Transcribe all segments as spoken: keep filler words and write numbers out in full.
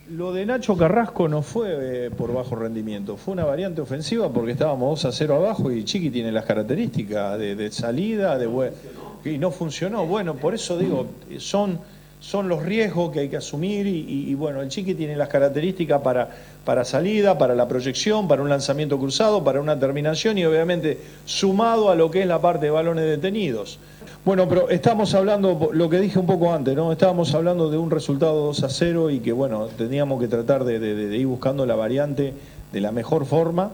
Lo de Nacho Carrasco no fue eh, por bajo rendimiento, fue una variante ofensiva porque estábamos dos a cero abajo y Chiqui tiene las características de, de salida, de buen, y no funcionó. Bueno, por eso digo, son, son los riesgos que hay que asumir y, y, y bueno, el Chiqui tiene las características para, para salida, para la proyección, para un lanzamiento cruzado, para una terminación y obviamente sumado a lo que es la parte de balones detenidos. Bueno, pero estamos hablando, lo que dije un poco antes, ¿no? Estábamos hablando de un resultado dos a cero y que, bueno, teníamos que tratar de, de, de ir buscando la variante de la mejor forma.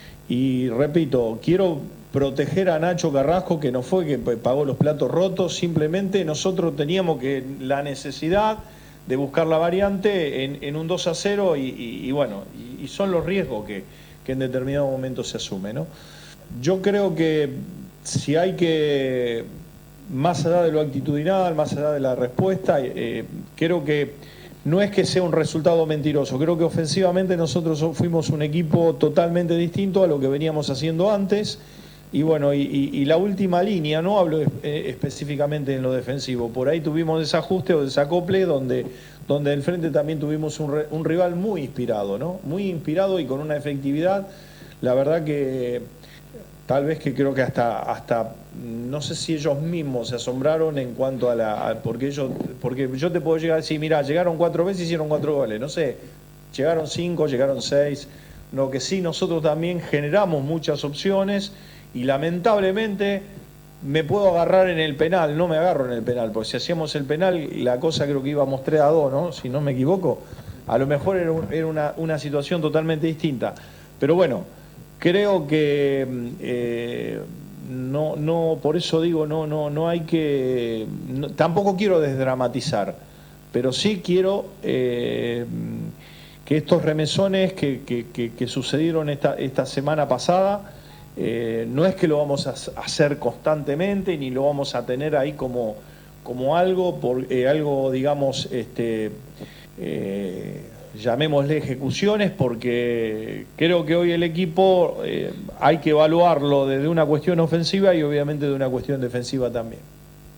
Y repito, quiero proteger a Nacho Carrasco, que no fue que pagó los platos rotos, simplemente nosotros teníamos que la necesidad de buscar la variante en, en un dos a cero y, y, y bueno, y, y son los riesgos que, que en determinado momento se asumen, ¿no? Yo creo que si hay que, más allá de lo actitudinal, más allá de la respuesta, eh, creo que no es que sea un resultado mentiroso, creo que ofensivamente nosotros fuimos un equipo totalmente distinto a lo que veníamos haciendo antes y bueno, y, y, y la última línea, no hablo eh, específicamente en lo defensivo, por ahí tuvimos desajuste o desacople donde, donde del frente también tuvimos un, un rival muy inspirado, ¿no? Muy inspirado y con una efectividad, la verdad que tal vez que creo que hasta, hasta no sé si ellos mismos se asombraron en cuanto a la... A, porque, ellos, porque yo te puedo llegar a decir, mira, llegaron cuatro veces y hicieron cuatro goles, no sé, llegaron cinco, llegaron seis, lo que sí nosotros también generamos muchas opciones y lamentablemente me puedo agarrar en el penal, no me agarro en el penal, porque si hacíamos el penal la cosa creo que íbamos tres a dos, ¿no? Si no me equivoco, a lo mejor era, un, era una, una situación totalmente distinta, pero bueno, creo que eh, no, no, por eso digo, no, no, no hay que, no, tampoco quiero desdramatizar, pero sí quiero eh, que estos remesones que, que, que, que sucedieron esta, esta semana pasada, eh, no es que lo vamos a hacer constantemente ni lo vamos a tener ahí como, como algo, por, eh, algo digamos, este, eh, llamémosle ejecuciones, porque creo que hoy el equipo eh, hay que evaluarlo desde una cuestión ofensiva y obviamente de una cuestión defensiva también.